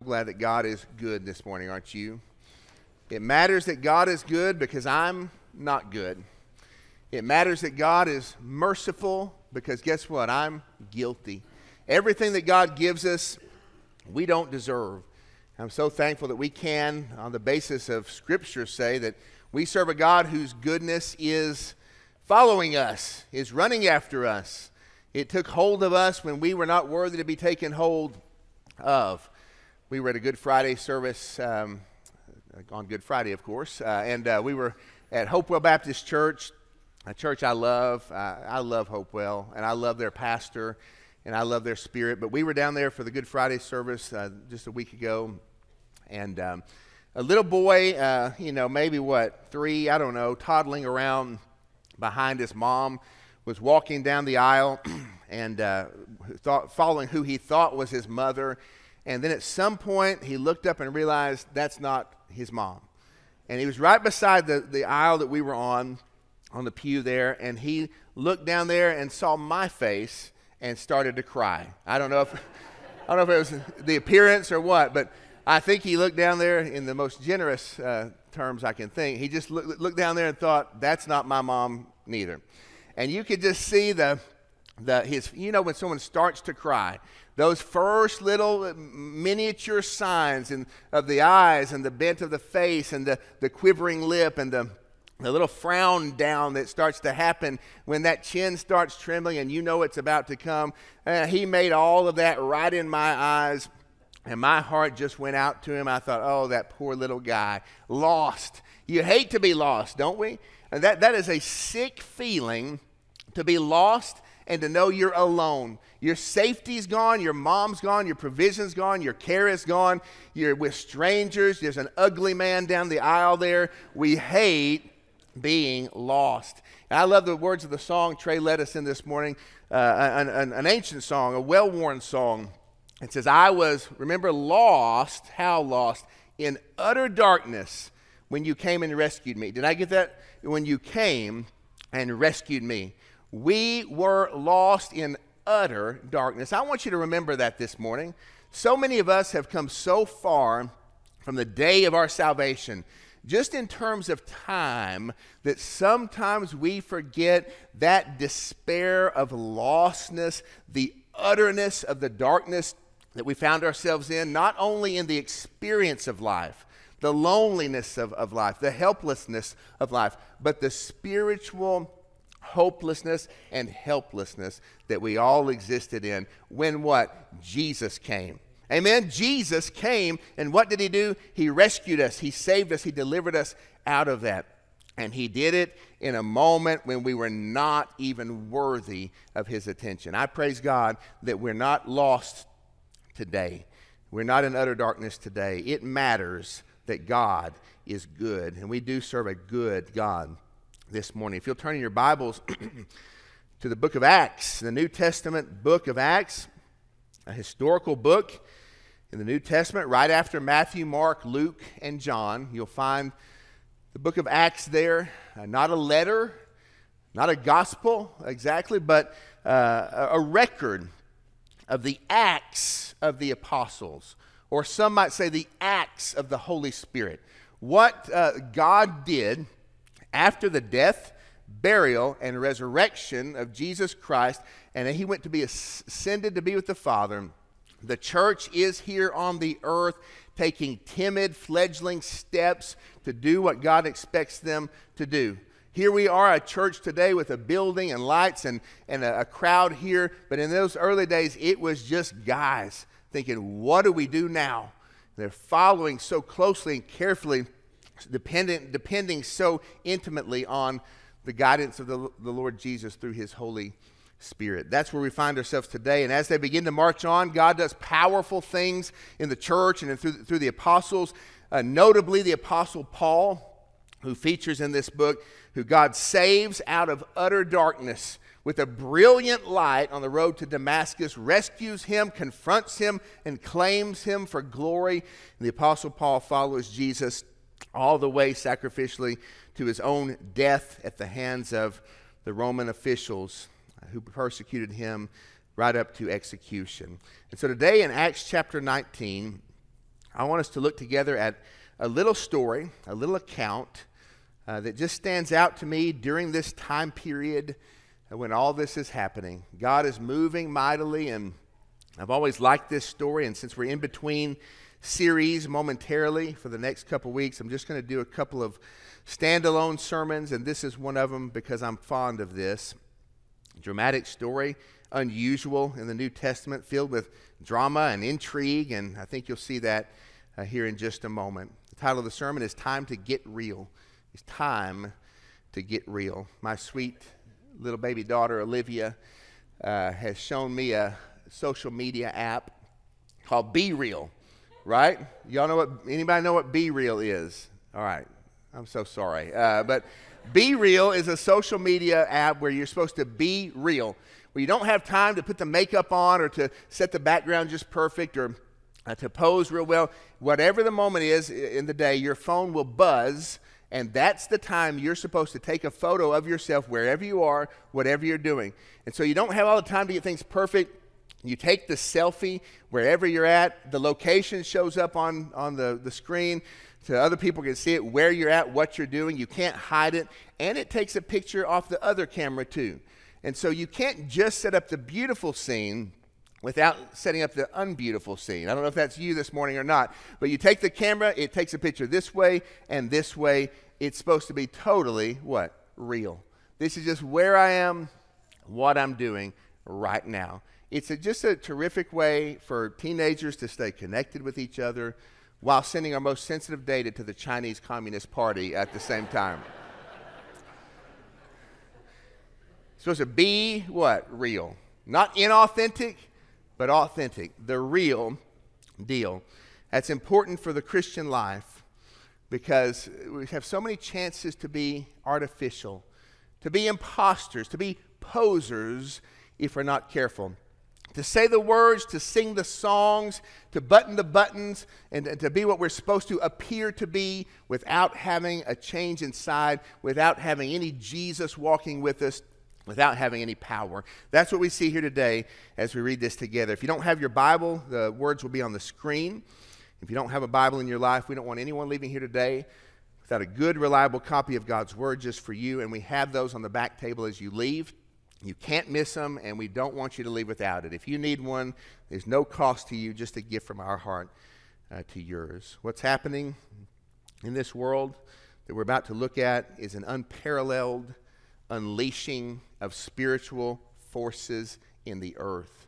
Glad that God is good this morning, aren't you? It matters that God is good because I'm not good. It matters that God is merciful because guess what? I'm guilty. Everything that God gives us, we don't deserve. I'm so thankful that we can, on the basis of Scripture, say that we serve a God whose goodness is following us, is running after us. It took hold of us when we were not worthy to be taken hold of. We were at a Good Friday service on Good Friday, of course, and we were at Hopewell Baptist Church, a church I love. I love Hopewell, and I love their pastor, and I love their spirit. But we were down there for the Good Friday service just a week ago, and a little boy, maybe 3, I don't know, toddling around behind his mom, was walking down the aisle and following who he thought was his mother. And then at some point, he looked up and realized that's not his mom. And he was right beside the aisle that we were on the pew there, and he looked down there and saw my face and started to cry. I don't know if it was the appearance or what, but I think he looked down there in the most generous terms I can think. He just looked down there and thought, that's not my mom neither. And you could just see when someone starts to cry, those first little miniature signs of the eyes and the bent of the face and the quivering lip and the little frown down that starts to happen when that chin starts trembling and you know it's about to come. He made all of that right in my eyes, and my heart just went out to him. I thought, oh, that poor little guy, lost. You hate to be lost, don't we? And that is a sick feeling, to be lost and to know you're alone. Your safety's gone, your mom's gone, your provision's gone, your care is gone, you're with strangers, there's an ugly man down the aisle there. We hate being lost. And I love the words of the song Trey led us in this morning, an ancient song, a well-worn song. It says, I was, remember, lost, how lost? In utter darkness when you came and rescued me. Did I get that? When you came and rescued me. We were lost in utter darkness. I want you to remember that this morning. So many of us have come so far from the day of our salvation, just in terms of time, that sometimes we forget that despair of lostness, the utterness of the darkness that we found ourselves in, not only in the experience of life, the loneliness of life, the helplessness of life, but the spiritual hopelessness and helplessness that we all existed in when what? Jesus came. Amen? Jesus came, and what did he do? He rescued us. He saved us. He delivered us out of that. And he did it in a moment when we were not even worthy of his attention. I praise God that we're not lost today. We're not in utter darkness today. It matters that God is good, and we do serve a good God this morning. If you'll turn in your Bibles to the book of Acts, the New Testament book of Acts, a historical book in the New Testament, right after Matthew, Mark, Luke, and John. You'll find the book of Acts there, not a letter, not a gospel exactly, but a record of the acts of the apostles, or some might say the acts of the Holy Spirit. What God did after the death, burial, and resurrection of Jesus Christ, and he went to be ascended to be with the Father. The church is here on the earth taking timid, fledgling steps to do what God expects them to do. Here we are, a church today with a building and lights and a crowd here, but in those early days, it was just guys thinking, what do we do now? They're following so closely and carefully, depending so intimately on the guidance of the Lord Jesus through his Holy Spirit. That's where we find ourselves today. And as they begin to march on, God does powerful things in the church and through the apostles, notably the apostle Paul, who features in this book, who God saves out of utter darkness with a brilliant light on the road to Damascus, rescues him, confronts him, and claims him for glory. And the apostle Paul follows Jesus all the way sacrificially to his own death at the hands of the Roman officials who persecuted him right up to execution. And so today in Acts chapter 19, I want us to look together at a little story, a little account that just stands out to me during this time period when all this is happening. God is moving mightily, and I've always liked this story, and since we're in between series momentarily for the next couple weeks, I'm just going to do a couple of standalone sermons, and this is one of them because I'm fond of this. Dramatic story, unusual in the New Testament, filled with drama and intrigue, and I think you'll see that here in just a moment. The title of the sermon is Time to Get Real. It's time to get real. My sweet little baby daughter, Olivia, has shown me a social media app called Be Real, right? Anybody know what Be Real is? All right, I'm so sorry. But Be Real is a social media app where you're supposed to be real, where you don't have time to put the makeup on or to set the background just perfect or to pose real well. Whatever the moment is in the day, your phone will buzz, and that's the time you're supposed to take a photo of yourself wherever you are, whatever you're doing. And so you don't have all the time to get things perfect. You take the selfie wherever you're at. The location shows up on the screen so other people can see it, where you're at, what you're doing. You can't hide it. And it takes a picture off the other camera too. And so you can't just set up the beautiful scene without setting up the unbeautiful scene. I don't know if that's you this morning or not, but you take the camera, it takes a picture this way and this way. It's supposed to be totally, what? Real. This is just where I am, what I'm doing right now. It's just a terrific way for teenagers to stay connected with each other while sending our most sensitive data to the Chinese Communist Party at the same time. It's supposed to be, what? Real. Not inauthentic, but authentic, the real deal. That's important for the Christian life because we have so many chances to be artificial, to be imposters, to be posers if we're not careful. To say the words, to sing the songs, to button the buttons, and to be what we're supposed to appear to be without having a change inside, without having any Jesus walking with us, without having any power. That's what we see here today as we read this together. If you don't have your Bible, the words will be on the screen. If you don't have a Bible in your life, we don't want anyone leaving here today without a good, reliable copy of God's Word just for you, and we have those on the back table as you leave. You can't miss them, and we don't want you to leave without it. If you need one, there's no cost to you, just a gift from our heart to yours. What's happening in this world that we're about to look at is an unparalleled unleashing of spiritual forces in the earth.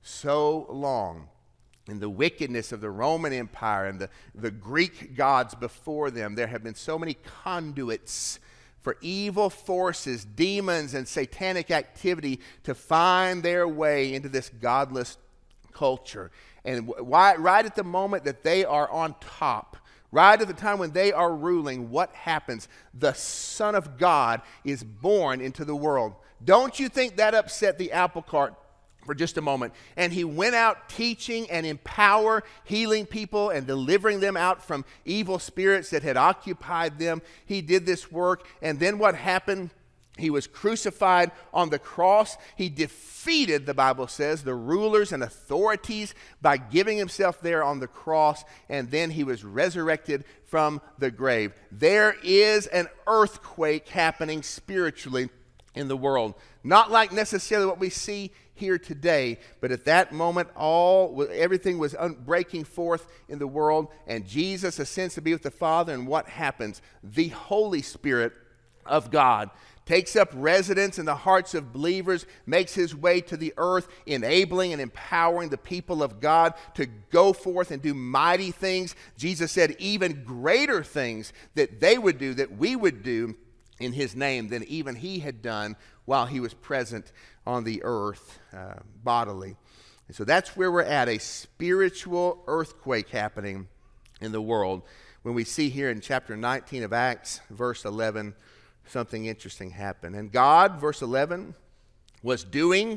So long in the wickedness of the Roman Empire and the Greek gods before them, there have been so many conduits for evil forces, demons, and satanic activity to find their way into this godless culture. And right at the moment that they are on top, right at the time when they are ruling, what happens? The Son of God is born into the world. Don't you think that upset the apple cart for just a moment? And he went out teaching and empower, healing people and delivering them out from evil spirits that had occupied them. He did this work. And then what happened? He was crucified on the cross. He defeated, the Bible says, the rulers and authorities by giving himself there on the cross, and then he was resurrected from the grave. There is an earthquake happening spiritually in the world. Not like necessarily what we see here today, but at that moment, everything was breaking forth in the world, and Jesus ascends to be with the Father, and what happens? The Holy Spirit of God takes up residence in the hearts of believers, makes his way to the earth, enabling and empowering the people of God to go forth and do mighty things. Jesus said even greater things that they would do, that we would do in his name than even he had done while he was present on the earth bodily. And so that's where we're at, a spiritual earthquake happening in the world. When we see here in chapter 19 of Acts, verse 11, something interesting happened. And God, verse 11, was doing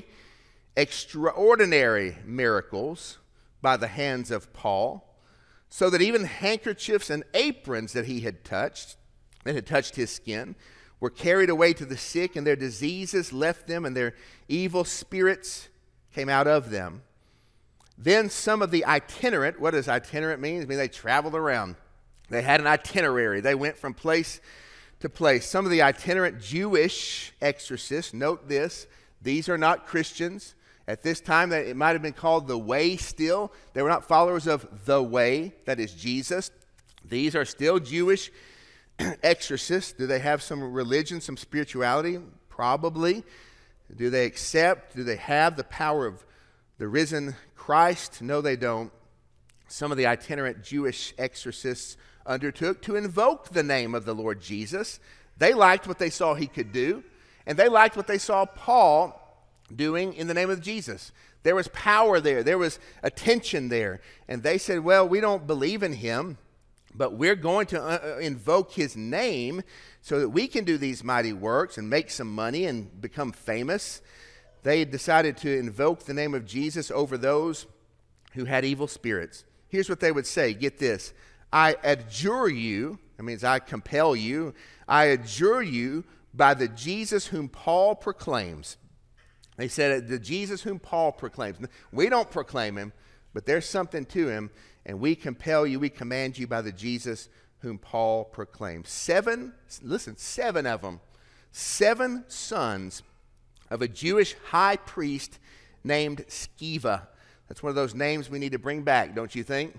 extraordinary miracles by the hands of Paul, so that even handkerchiefs and aprons that had touched his skin, were carried away to the sick, and their diseases left them, and their evil spirits came out of them. Then some of the itinerant, what does itinerant mean? It means they traveled around. They had an itinerary. They went from place to place. Some of the itinerant Jewish exorcists, note this, these are not Christians. At this time, it might have been called the Way still. They were not followers of the Way, that is Jesus. These are still Jewish exorcists. Do they have some religion, some spirituality? Probably. Do they accept? Do they have the power of the risen Christ? No, they don't. Some of the itinerant Jewish exorcists undertook to invoke the name of the Lord Jesus. They liked what they saw he could do, and they liked what they saw Paul doing in the name of Jesus. There was power there. There was attention there. And they said, well, we don't believe in him, but we're going to invoke his name so that we can do these mighty works and make some money and become famous. They decided to invoke the name of Jesus over those who had evil spirits. Here's what they would say. Get this. I adjure you, that means I compel you, I adjure you by the Jesus whom Paul proclaims. They said, the Jesus whom Paul proclaims. We don't proclaim him, but there's something to him, and we compel you, we command you by the Jesus whom Paul proclaims. Seven of them, 7 sons of a Jewish high priest named Sceva. That's one of those names we need to bring back, don't you think?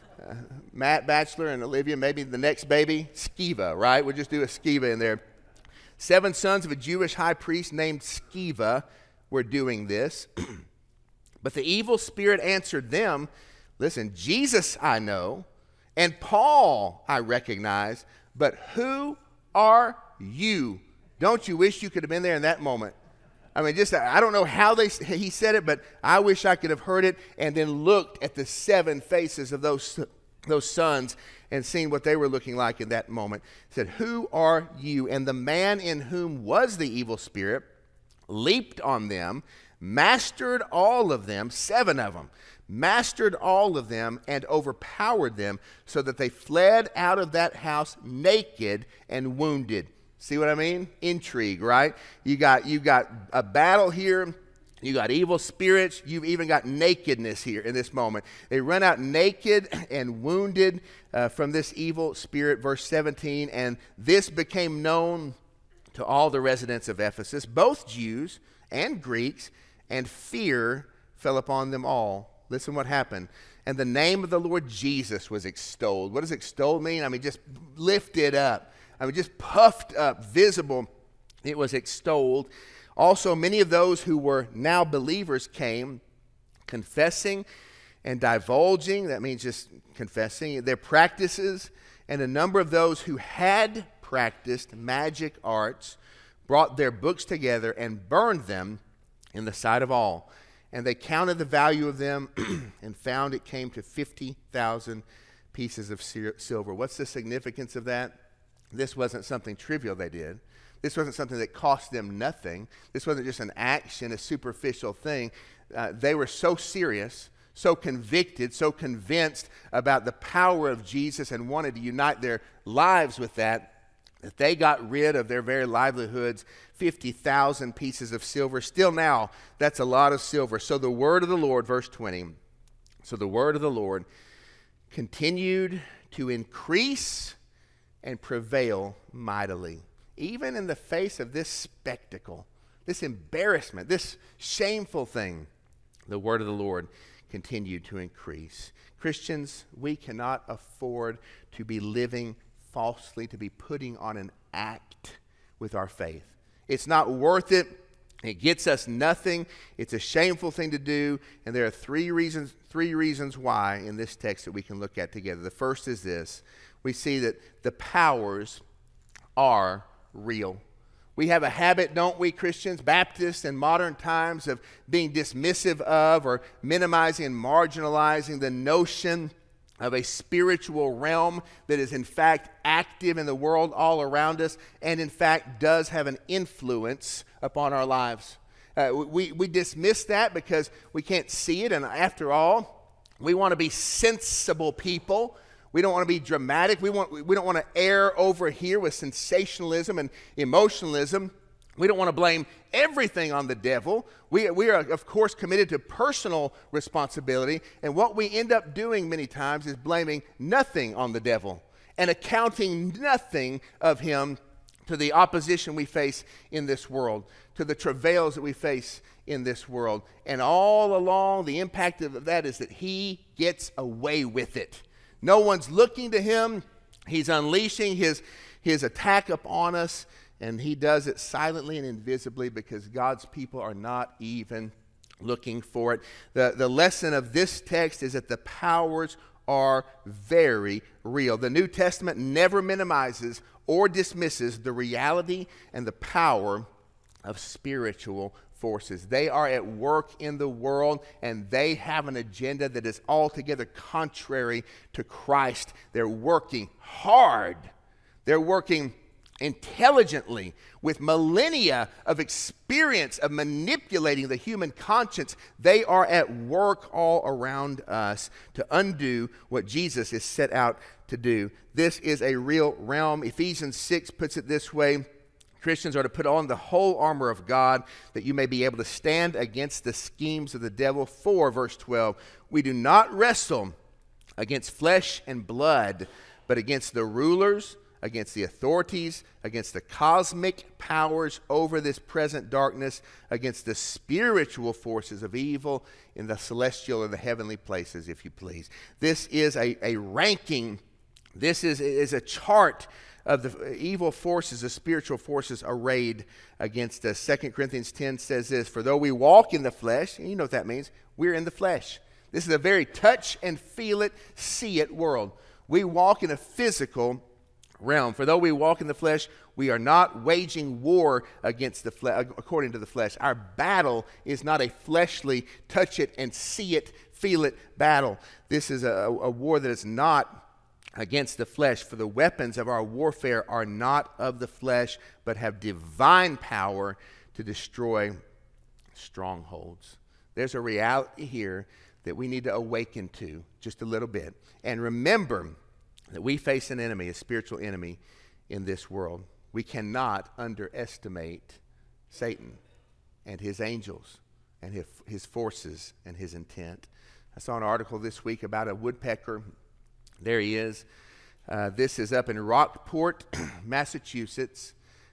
Matt Batchelor and Olivia, maybe the next baby, Sceva, right? We'll just do a Sceva in there. 7 sons of a Jewish high priest named Sceva were doing this. But the evil spirit answered them, listen, Jesus I know, and Paul I recognize, but who are you? Don't you wish you could have been there in that moment? I mean, I don't know how he said it, but I wish I could have heard it and then looked at the 7 faces of those sons and seen what they were looking like in that moment. He said, who are you? And the man in whom was the evil spirit leaped on them, mastered all of them, 7 of them, mastered all of them and overpowered them so that they fled out of that house naked and wounded. See what I mean? Intrigue, right? You got a battle here. You got evil spirits. You've even got nakedness here in this moment. They run out naked and wounded from this evil spirit. Verse 17, and this became known to all the residents of Ephesus, both Jews and Greeks, and fear fell upon them all. Listen what happened. And the name of the Lord Jesus was extolled. What does extolled mean? I mean, just lifted up. I mean, just puffed up, visible. It was extolled. Also, many of those who were now believers came, confessing and divulging, that means just confessing, their practices. And a number of those who had practiced magic arts brought their books together and burned them in the sight of all. And they counted the value of them and found it came to 50,000 pieces of silver. What's the significance of that? This wasn't something trivial they did. This wasn't something that cost them nothing. This wasn't just an action, a superficial thing. They were so serious, so convicted, so convinced about the power of Jesus and wanted to unite their lives with that they got rid of their very livelihoods, 50,000 pieces of silver. Still now, that's a lot of silver. So the word of the Lord, verse 20, so the word of the Lord continued to increase and prevail mightily. Even in the face of this spectacle, this embarrassment, this shameful thing, the word of the Lord continued to increase. Christians, we cannot afford to be living falsely, to be putting on an act with our faith. It's not worth it. It gets us nothing. It's a shameful thing to do. And there are three reasons why in this text that we can look at together. The first is this. We see that the powers are real. We have a habit, don't we, Christians, Baptists in modern times, of being dismissive of or minimizing and marginalizing the notion of a spiritual realm that is in fact active in the world all around us and in fact does have an influence upon our lives. We dismiss that because we can't see it, and after all, we want to be sensible people. We don't want to be dramatic. We don't want to err over here with sensationalism and emotionalism. We don't want to blame everything on the devil. We are, of course, committed to personal responsibility. And what we end up doing many times is blaming nothing on the devil and accounting nothing of him to the opposition we face in this world, to the travails that we face in this world. And all along, the impact of that is that he gets away with it. No one's looking to him. He's unleashing his attack upon us. And he does it silently and invisibly because God's people are not even looking for it. The lesson of this text is that the powers are very real. The New Testament never minimizes or dismisses the reality and the power of spiritual forces. They are at work in the world, and they have an agenda that is altogether contrary to Christ. They're working hard. They're working intelligently with millennia of experience of manipulating the human conscience. They are at work all around us to undo what Jesus is set out to do. This is a real realm. Ephesians 6 puts it this way: Christians are to put on the whole armor of God that you may be able to stand against the schemes of the devil. For, verse 12, we do not wrestle against flesh and blood, but against the rulers, against the authorities, against the cosmic powers over this present darkness, against the spiritual forces of evil in the celestial or the heavenly places, if you please. This is a ranking. This is a chart of the evil forces, the spiritual forces arrayed against us. 2 Corinthians 10 says this: for though we walk in the flesh, and you know what that means, we're in the flesh. This is a very touch and feel it, see it world. We walk in a physical realm. For though we walk in the flesh, we are not waging war against the flesh, according to the flesh. Our battle is not a fleshly, touch it and see it, feel it battle. This is a war that is not against the flesh. For the weapons of our warfare are not of the flesh, but have divine power to destroy strongholds. There's a reality here that we need to awaken to just a little bit. And remember that we face an enemy, a spiritual enemy in this world. We cannot underestimate Satan and his angels and his forces and his intent. I saw an article this week about a woodpecker. There he is. This is up in Rockport, Massachusetts.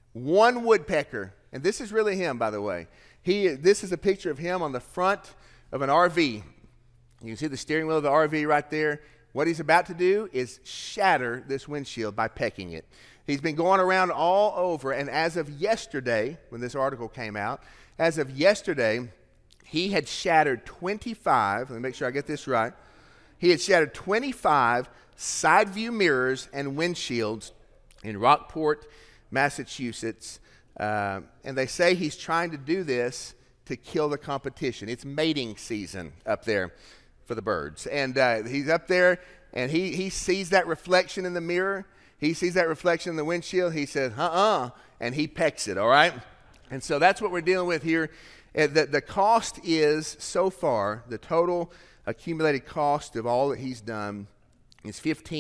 One woodpecker, and this is really him, by the way. This is a picture of him on the front of an RV. You can see the steering wheel of the RV right there. What he's about to do is shatter this windshield by pecking it. He's been going around all over, and as of yesterday, when this article came out, as of yesterday, he had shattered 25, let me make sure I get this right, he had shattered 25 side view mirrors and windshields in Rockport, Massachusetts, and they say he's trying to do this to kill the competition. It's mating season up there for the birds. And he's up there, and he sees that reflection in the mirror. He sees that reflection in the windshield. He says, and he pecks it, all right? And so that's what we're dealing with here. The cost is, so far, the total accumulated cost of all that he's done is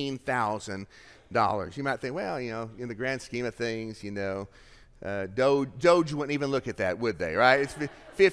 $15,000. You might think, well, in the grand scheme of things, Doge wouldn't even look at that, would they, right? It's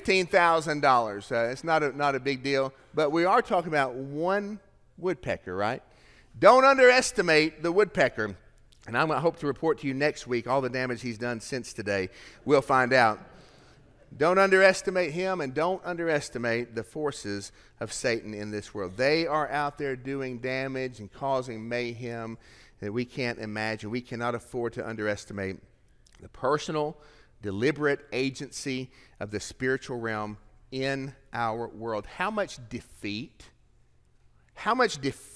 $15,000. It's not a big deal. But we are talking about one woodpecker, right? Don't underestimate the woodpecker. And I'm going to hope to report to you next week all the damage he's done since today. We'll find out. Don't underestimate him, and don't underestimate the forces of Satan in this world. They are out there doing damage and causing mayhem that we can't imagine. We cannot afford to underestimate the personal, deliberate agency of the spiritual realm in our world. How much defeat, how much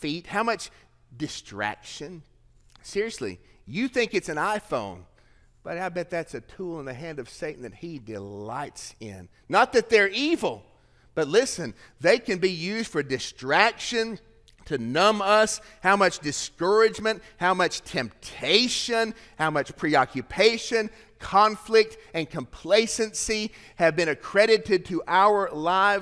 distraction. Seriously, you think it's an iPhone, but I bet that's a tool in the hand of Satan that he delights in. Not that they're evil, but listen, they can be used for distraction, to numb us. How much discouragement, how much temptation, how much preoccupation, conflict, and complacency have been accredited to our lives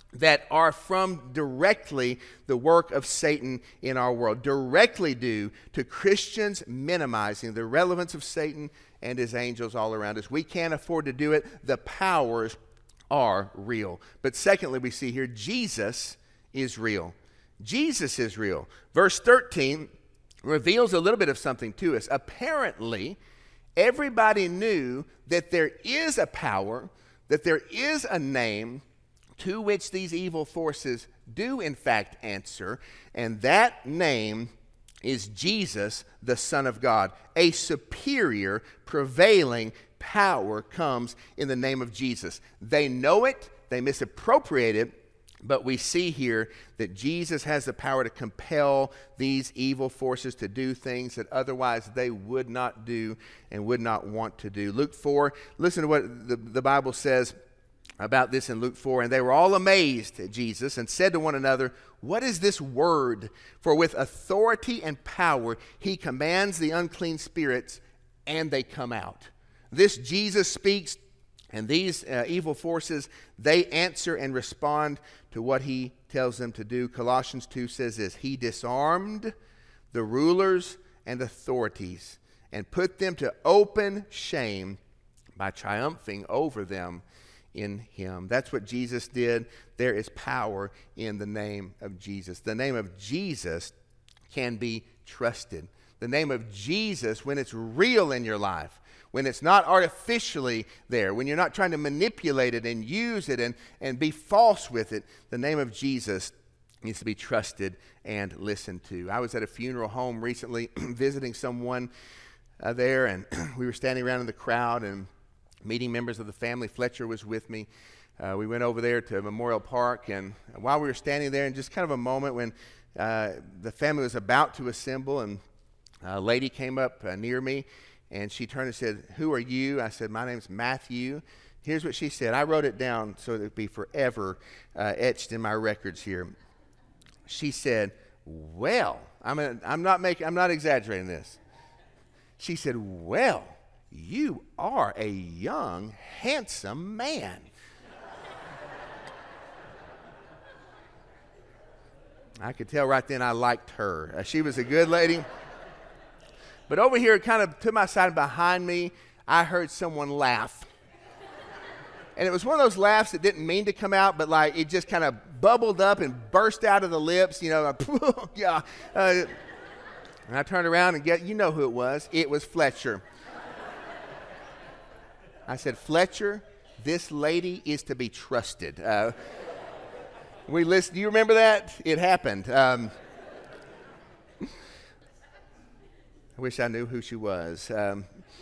that are from directly the work of Satan in our world, directly due to Christians minimizing the relevance of Satan and his angels all around us. We can't afford to do it. The powers are real. But secondly, we see here Jesus is real. Jesus is real. Verse 13 reveals a little bit of something to us. Apparently, everybody knew that there is a power, that there is a name to which these evil forces do in fact answer, and that name is Jesus, the Son of God. A superior, prevailing power comes in the name of Jesus. They know it, they misappropriate it, but we see here that Jesus has the power to compel these evil forces to do things that otherwise they would not do and would not want to do. Luke 4, listen to what the Bible says about this in Luke 4. And they were all amazed at Jesus and said to one another, "What is this word? For with authority and power he commands the unclean spirits, and they come out." This Jesus speaks, and these evil forces, they answer and respond to what he tells them to do. Colossians 2 says this: "He disarmed the rulers and authorities and put them to open shame by triumphing over them in him." That's what Jesus did. There is power in the name of Jesus. The name of Jesus can be trusted. The name of Jesus, when it's real in your life, when it's not artificially there, when you're not trying to manipulate it and use it and be false with it, the name of Jesus needs to be trusted and listened to. I was at a funeral home recently visiting someone there, and we were standing around in the crowd and meeting members of the family. Fletcher was with me. We went over there to Memorial Park, and while we were standing there, in just kind of a moment when the family was about to assemble, and a lady came up near me, and she turned and said, "Who are you?" I said, "My name's Matthew." Here's what she said. I wrote it down so it would be forever etched in my records here. She said, "Well," I'm not exaggerating this. She said, "Well, you are a young, handsome man." I could tell right then I liked her. She was a good lady. But over here, kind of to my side behind me, I heard someone laugh. And it was one of those laughs that didn't mean to come out, but like it just kind of bubbled up and burst out of the lips, you know, like, yeah. And I turned around and you know who it was. It was Fletcher. I said, "Fletcher, this lady is to be trusted." We listened. Do you remember that? It happened. I wish I knew who she was. The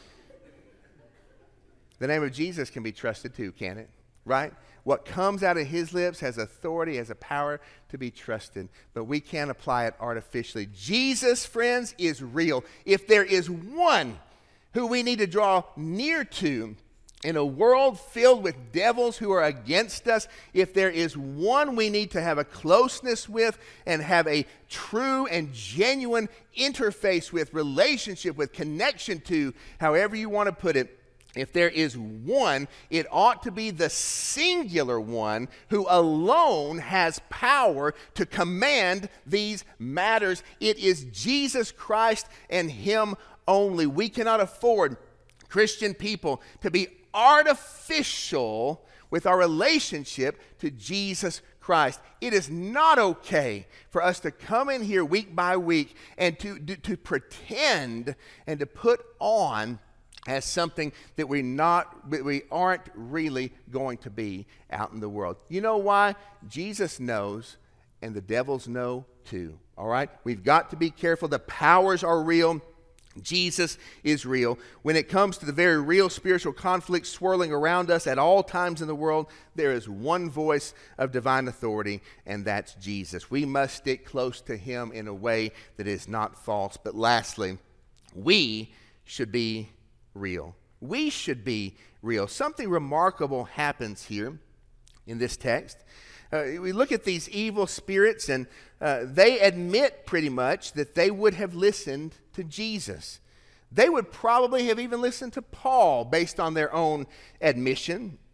name of Jesus can be trusted too, can it? Right? What comes out of his lips has authority, has a power to be trusted, but we can't apply it artificially. Jesus, friends, is real. If there is one who we need to draw near to in a world filled with devils who are against us, if there is one we need to have a closeness with and have a true and genuine interface with, relationship with, connection to, however you want to put it, if there is one, it ought to be the singular one who alone has power to command these matters. It is Jesus Christ and him only. We cannot afford, Christian people, to be artificial with our relationship to Jesus Christ. It is not okay for us to come in here week by week and to pretend and to put on as something that we aren't really going to be out in the world. You know why? Jesus knows, and the devils know too. All right? We've got to be careful. The powers are real. Jesus is real. When it comes to the very real spiritual conflict swirling around us at all times in the world, there is one voice of divine authority, and that's Jesus. We must stick close to him in a way that is not false. But lastly, we should be real. We should be real. Something remarkable happens here in this text. We look at these evil spirits, and they admit pretty much that they would have listened to Jesus. They would probably have even listened to Paul based on their own admission.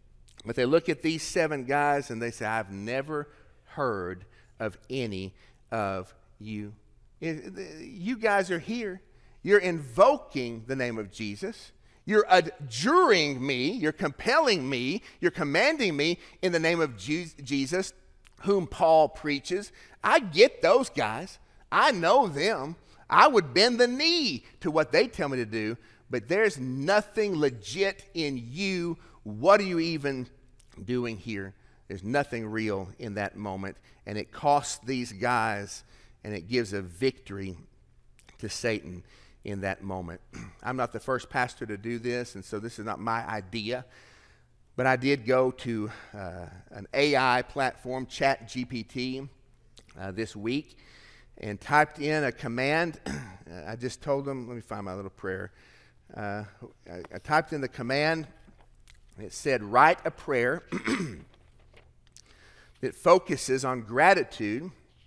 But they look at these 7 guys and they say, I've never heard of any of you. You guys are here. You're invoking the name of Jesus. You're adjuring me. You're compelling me. You're commanding me in the name of Jesus, whom Paul preaches. I get those guys. I know them. I would bend the knee to what they tell me to do, but there's nothing legit in you. What are you even doing here? There's nothing real in that moment, and it costs these guys, and it gives a victory to Satan in that moment. I'm not the first pastor to do this, and so this is not my idea, but I did go to an AI platform, ChatGPT, this week, and typed in a command. I just told them, let me find my little prayer. I typed in the command. It said, write a prayer that focuses on gratitude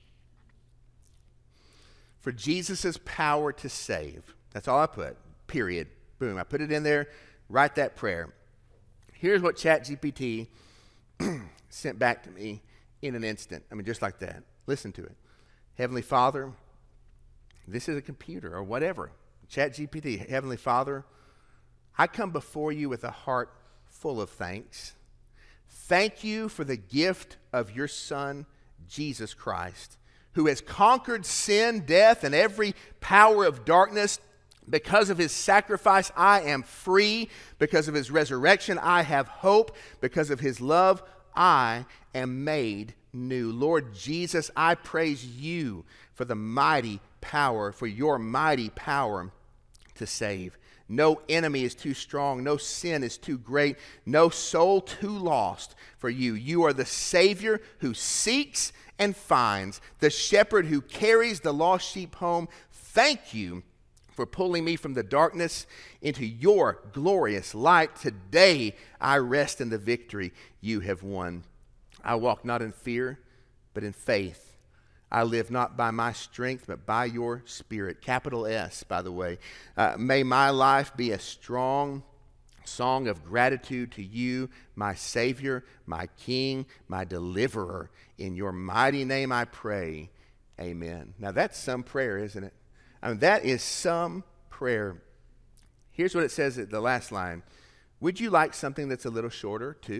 for Jesus' power to save. That's all I put, period. Boom, I put it in there, write that prayer. Here's what ChatGPT sent back to me in an instant. I mean, just like that. Listen to it. Heavenly Father, this is a computer or whatever. ChatGPT, Heavenly Father, I come before you with a heart full of thanks. Thank you for the gift of your Son, Jesus Christ, who has conquered sin, death, and every power of darkness. Because of his sacrifice, I am free. Because of his resurrection, I have hope. Because of his love, I am made new. Lord Jesus, I praise you for the mighty power, for your mighty power to save. No enemy is too strong. No sin is too great. No soul too lost for you. You are the Savior who seeks and finds, the shepherd who carries the lost sheep home. Thank you for pulling me from the darkness into your glorious light. Today I rest in the victory you have won. I walk not in fear, but in faith. I live not by my strength, but by your Spirit. Capital S, by the way. May my life be a strong song of gratitude to you, my Savior, my King, my Deliverer. In your mighty name I pray. Amen. Now that's some prayer, isn't it? I mean, that is some prayer. Here's what it says at the last line. Would you like something that's a little shorter too?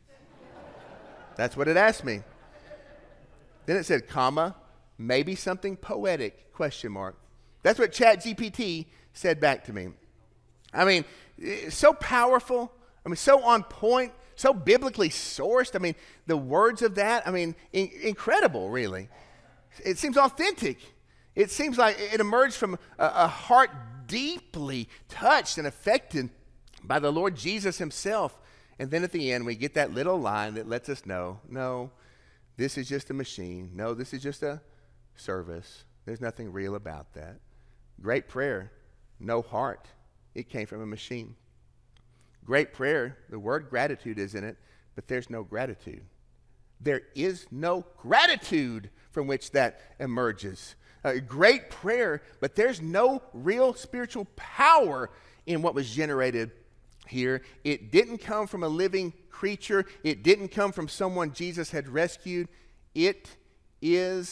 That's what it asked me. Then it said, comma, maybe something poetic, question mark. That's what ChatGPT said back to me. I mean, so powerful. I mean, so on point, so biblically sourced. I mean, the words of that, I mean, incredible, really. It seems authentic. It seems like it emerged from a heart deeply touched and affected by the Lord Jesus himself. And then at the end, we get that little line that lets us know, no, this is just a machine. No, this is just a service. There's nothing real about that. Great prayer, no heart. It came from a machine. Great prayer, the word gratitude is in it, but there's no gratitude. There is no gratitude from which that emerges. Great prayer, but there's no real spiritual power in what was generated here. It didn't come from a living creature. It didn't come from someone Jesus had rescued. It is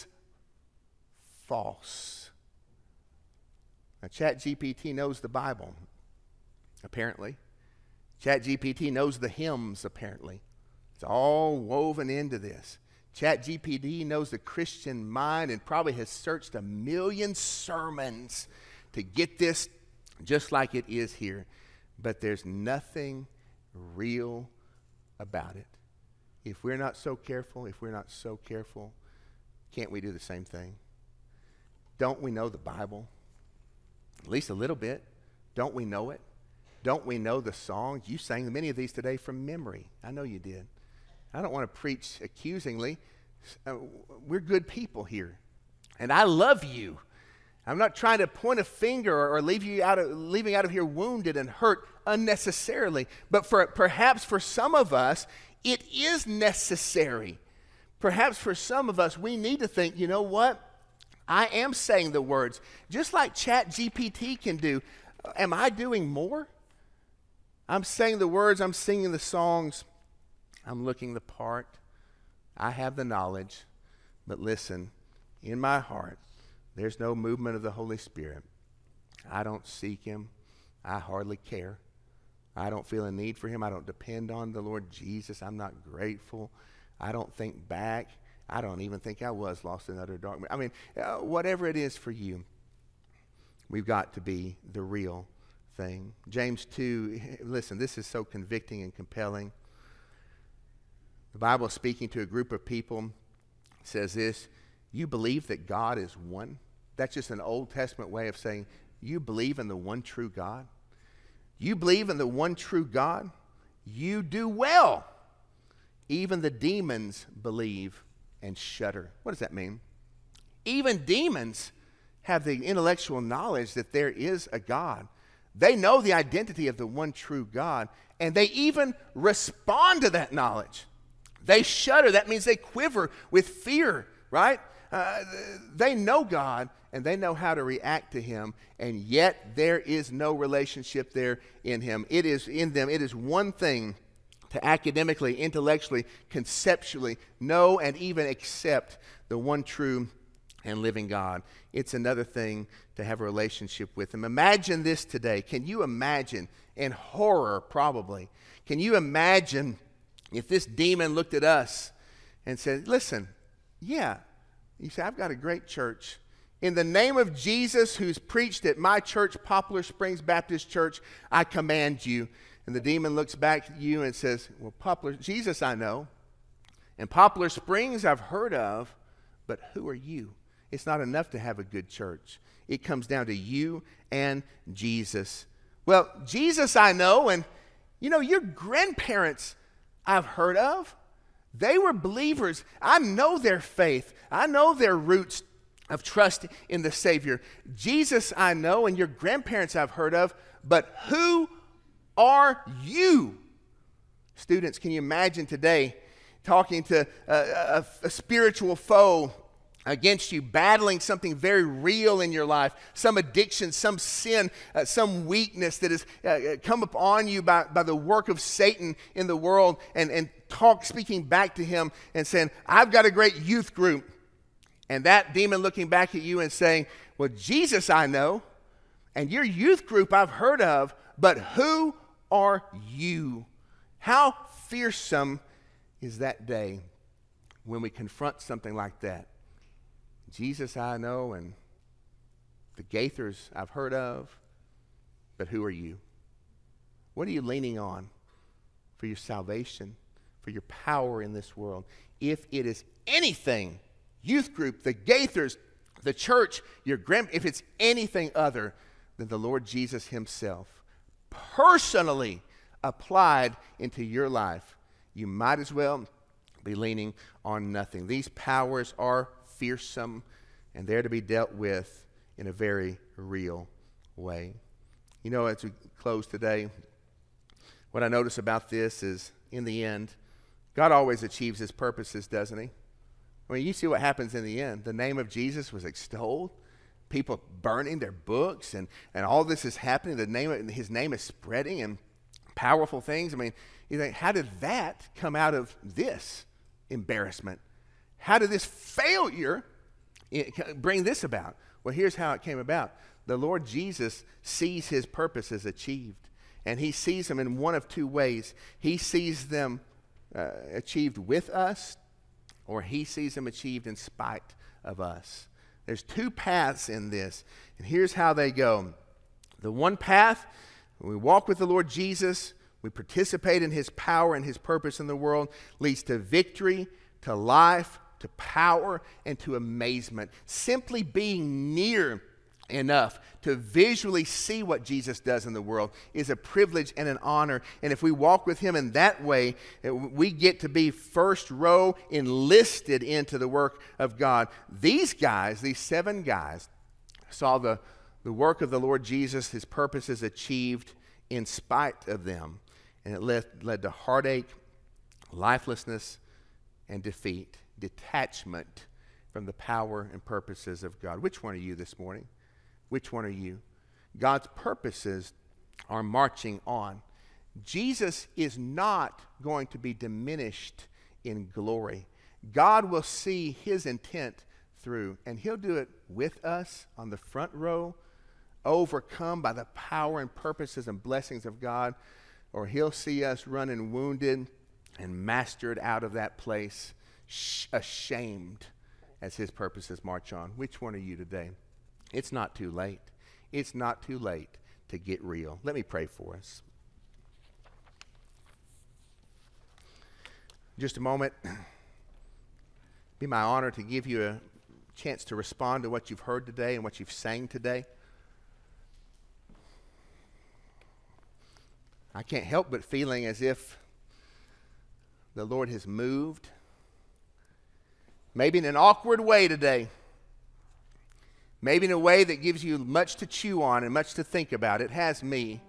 false. Now, ChatGPT knows the Bible, apparently. ChatGPT knows the hymns, apparently. It's all woven into this. ChatGPT knows the Christian mind and probably has searched 1 million sermons to get this just like it is here. But there's nothing real about it. If we're not so careful, can't we do the same thing? Don't we know the Bible? At least a little bit. Don't we know it? Don't we know the songs? You sang many of these today from memory. I know you did. I don't want to preach accusingly. We're good people here. And I love you. I'm not trying to point a finger or leaving out of here wounded and hurt unnecessarily. But perhaps for some of us, it is necessary. Perhaps for some of us, we need to think, you know what? I am saying the words. Just like ChatGPT can do. Am I doing more? I'm saying the words, I'm singing the songs. I'm looking the part. I have the knowledge. But listen, in my heart, there's no movement of the Holy Spirit. I don't seek him. I hardly care. I don't feel a need for him. I don't depend on the Lord Jesus. I'm not grateful. I don't think back. I don't even think I was lost in utter darkness. I mean, whatever it is for you, we've got to be the real thing. James 2, listen, this is so convicting and compelling. The Bible, speaking to a group of people, says this: you believe that God is one? That's just an Old Testament way of saying you believe in the one true God. You believe in the one true God? You do well. Even the demons believe and shudder. What does that mean? Even demons have the intellectual knowledge that there is a God. They know the identity of the one true God, and they even respond to that knowledge. They shudder. That means they quiver with fear, right? They know God, and they know how to react to him, and yet there is no relationship there in him. It is in them. It is one thing to academically, intellectually, conceptually know and even accept the one true and living God. It's another thing to have a relationship with him. Imagine this today. Can you imagine, in horror probably, can you imagine if this demon looked at us and said, listen, yeah, you say, I've got a great church. In the name of Jesus, who's preached at my church, Poplar Springs Baptist Church, I command you. And the demon looks back at you and says, well, Poplar, Jesus I know, and Poplar Springs I've heard of, but who are you? It's not enough to have a good church. It comes down to you and Jesus. Well, Jesus I know, and you know, your grandparents I've heard of. They were believers. I know their faith. I know their roots of trust in the Savior. Jesus I know, and your grandparents I've heard of, but who are you? Students, can you imagine today talking to a spiritual foe against you, battling something very real in your life, some addiction, some sin, some weakness that has come upon you by the work of Satan in the world, and speaking back to him and saying, I've got a great youth group. And that demon looking back at you and saying, well, Jesus I know, and your youth group I've heard of, but who are you? How fearsome is that day when we confront something like that? Jesus I know, and the Gaithers I've heard of, but who are you? What are you leaning on for your salvation, for your power in this world? If it is anything, youth group, the Gaithers, the church, if it's anything other than the Lord Jesus himself, personally applied into your life, you might as well be leaning on nothing. These powers are fearsome, and they're to be dealt with in a very real way. You know, as we close today, what I notice about this is, in the end, God always achieves his purposes, doesn't he? I mean, you see what happens in the end. The name of Jesus was extolled. People burning their books, and all this is happening. His name is spreading, and powerful things. I mean, you think, how did that come out of this embarrassment? How did this failure bring this about? Well, here's how it came about. The Lord Jesus sees his purposes achieved, and he sees them in one of two ways. He sees them achieved with us, or he sees them achieved in spite of us. There's two paths in this, and here's how they go. The one path, when we walk with the Lord Jesus, we participate in his power and his purpose in the world, leads to victory, to life, to power, and to amazement. Simply being near enough to visually see what Jesus does in the world is a privilege and an honor. And if we walk with him in that way, we get to be first row enlisted into the work of God. These guys, these 7 guys, saw the work of the Lord Jesus, his purposes achieved in spite of them. And it led to heartache, lifelessness, and defeat, detachment from the power and purposes of God. Which one are you this morning? Which one are you? God's purposes are marching on. Jesus is not going to be diminished in glory. God will see his intent through, and he'll do it with us on the front row, overcome by the power and purposes and blessings of God, or he'll see us running wounded and mastered out of that place, ashamed as his purposes march on. Which one are you today? It's not too late. It's not too late to get real. Let me pray for us. Just a moment. Be my honor to give you a chance to respond to what you've heard today and what you've sang today. I can't help but feeling as if the Lord has moved, maybe in an awkward way today, maybe in a way that gives you much to chew on and much to think about. It has me.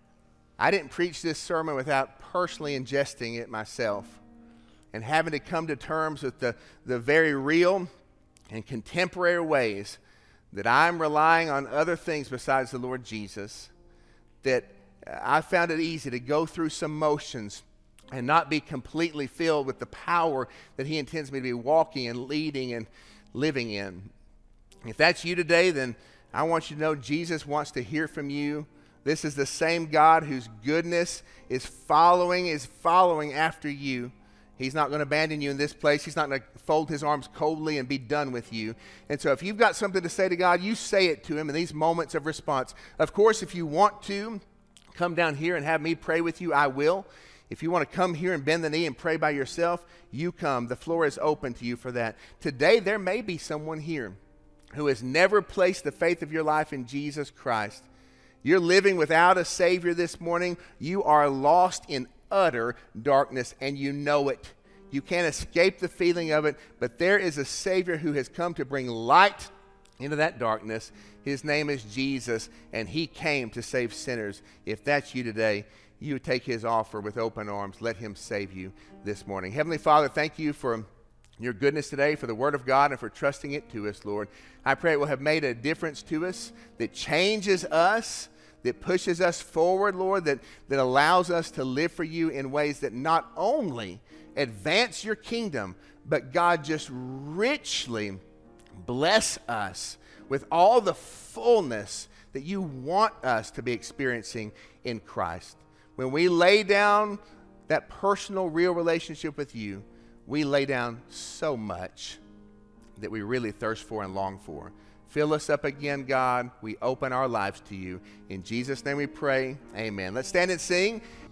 I didn't preach this sermon without personally ingesting it myself and having to come to terms with the very real and contemporary ways that I'm relying on other things besides the Lord Jesus, that I found it easy to go through some motions and not be completely filled with the power that he intends me to be walking and leading and living in. If that's you today, then I want you to know Jesus wants to hear from you. This is the same God whose goodness is following after you. He's not going to abandon you in this place. He's not going to fold his arms coldly and be done with you. And so if you've got something to say to God, you say it to him in these moments of response. Of course, if you want to come down here and have me pray with you, I will. If you want to come here and bend the knee and pray by yourself, you come. The floor is open to you for that. Today, there may be someone here who has never placed the faith of your life in Jesus Christ. You're living without a Savior this morning. You are lost in utter darkness, and you know it. You can't escape the feeling of it, but there is a Savior who has come to bring light into that darkness. His name is Jesus, and he came to save sinners. If that's you today, you take his offer with open arms. Let him save you this morning. Heavenly Father, thank you for your goodness today, for the word of God, and for trusting it to us, Lord. I pray it will have made a difference to us, that changes us, that pushes us forward, Lord, that allows us to live for you in ways that not only advance your kingdom, but God, just richly bless us with all the fullness that you want us to be experiencing in Christ. When we lay down that personal, real relationship with you, we lay down so much that we really thirst for and long for. Fill us up again, God. We open our lives to you. In Jesus' name we pray. Amen. Let's stand and sing.